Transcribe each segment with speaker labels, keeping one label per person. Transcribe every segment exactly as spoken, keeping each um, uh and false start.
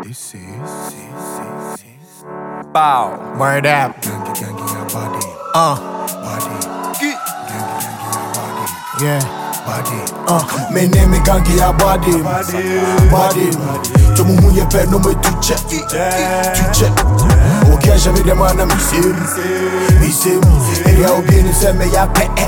Speaker 1: This is
Speaker 2: Bow.
Speaker 1: Word up.
Speaker 3: Gangi gangi your body,
Speaker 1: Uh,
Speaker 3: body.
Speaker 2: Get.
Speaker 3: Gangi gangi your body,
Speaker 1: yeah.
Speaker 3: body. Uh, me name me gangi your body, body. To mu ye pe no me tu check, tu check. Okay, jamais de moi na mi sim, mi sim. Area obi ni se me ya pe e,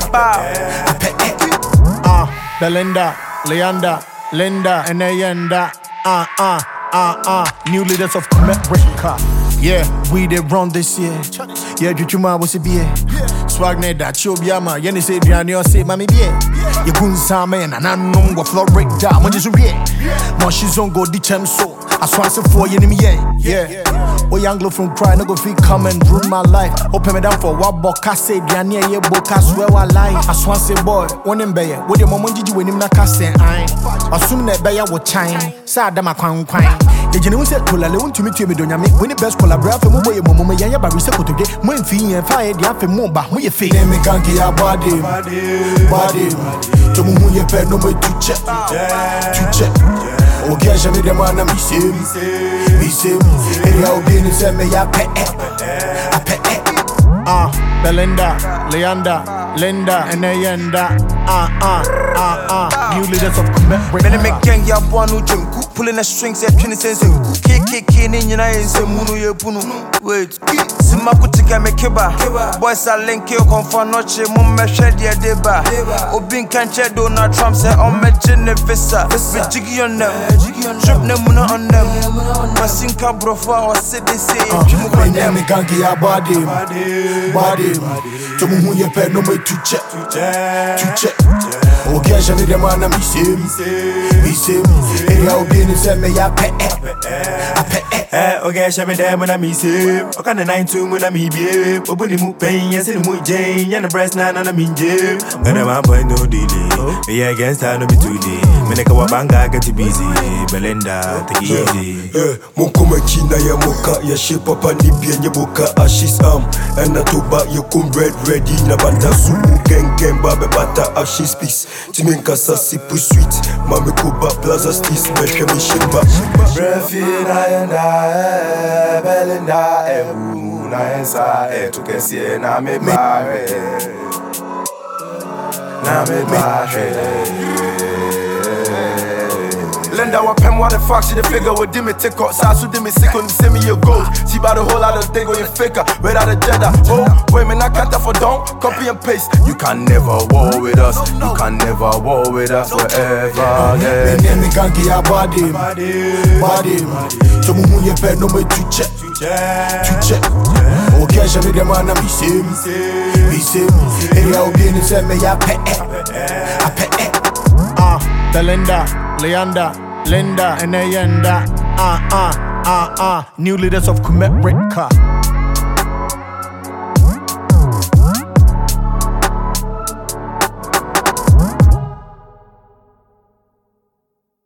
Speaker 3: a pe e.
Speaker 1: Uh, Belinda, Leanda, Linda, and Ayenda. Uh, uh, uh, uh. New leaders of America. Yeah, we did run this year. Yeah, Juchuma was a beer. Swag ne da chobiama. Yenny say Diani or say Mammy beer. You couldn't say man, and I know what Florida. When you real. More she's on go ditch so. I swan say for you, yeah. Yeah. Oh, young girl from cry, no go feel come and ruin my life. Open me down for what boka say Diani, yeah, boka swear I lie. I swan say boy, one in Bayer. What your mom did you win him na cast and I assume that Bayer will chime. Sad damn, I can't cry. The genuine said, Pull a little to me to me, don't you make when the best collaborate for my mama, yeah, but we say to get more fee and fire the after more, but we feel.
Speaker 3: Name me gangi your body, body. To mu ye pe no me tu check, tu check. Okay, jamais de moi na mi sim, mi sim. Area obi ni se me ya pe e, a pe e.
Speaker 1: Uh, Belinda, Leanda, Linda, and Ayenda. Uh, uh, uh, uh. New leaders of America.
Speaker 2: Many make gang ya bono jim. Pulling the strings, yeah, penny sense. Kick, kick, kick, in your eyes, and Muno, you puno. Wait, Simakutika make kiba. Boys are link you, confirm noche, mumma shed ya deba. Obin can't check Donald Trump, say, on my genefissa. With jiggy on them, trip them on them. Masinka brofa or sit they say,
Speaker 3: my name is gangi your body, body. To mu ye pe no me tu check, tu check. Okay, jamais de moi na mi sim, mi sim. Area obi ni se me ya pe e, a pe e.
Speaker 4: Eh, okay, jamais de moi na mi sim. Okay, na nine two mo na mi bie. Obuni mu pain, yes ni mu jane. Ya na breast na na mi jam. Gonna one point no delay. Me against her no be today. Me neka wa banga get busy. Belinda, take it easy.
Speaker 3: Yeah, mon koma china ya moka ya she papa ni bien ya boka ashis am. And na toba ya kum red ready na bata sumu gang gang babe bata ashis peace. Timenka sa si sweet. Mami kuba plaza stis me she me shimba.
Speaker 4: Brefi na yenda, eh, Belinda, eh, ooh, na yensa, eh, tu kesi na me bare, na me bare.
Speaker 5: Linda wa pen what the fuck she the figure with dimmy take up size to dimmy sick on the semi year gold. She bought a whole lot of thing on your faker without a Jedi. Oh, wait me not cut for don't copy and paste. You can never war with us. You can never war with us forever.
Speaker 3: Me name me gangi your body, body. To mu ye pe no me tu check, tu check. Okay, jamais de moi na mi sim, mi sim. Area obi ni se me ya pe e, a pe e.
Speaker 1: Uh, Belinda, Leanda, Linda, and Ayenda. Uh, uh, uh, uh. New leaders of America.